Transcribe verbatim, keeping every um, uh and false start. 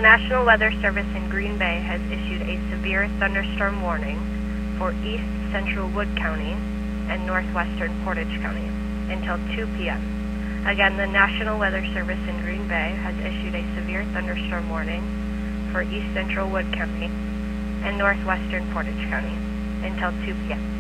National Weather Service in Green Bay has issued a severe thunderstorm warning for east central Wood County and northwestern Portage County until two p m Again, the National Weather Service in Green Bay has issued a severe thunderstorm warning for east central Wood County and northwestern Portage County until two p m